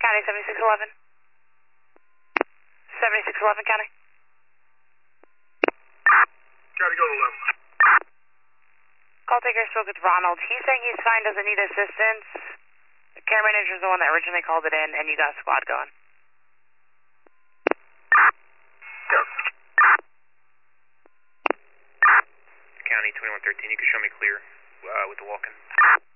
County 7611. 7611 County. County, go to 11. Call taker spoke with Ronald. He's saying he's fine, doesn't need assistance. The care manager's the one that originally called it in, and you got a squad going. Yes. County 2113, you can show me clear with the walk-in.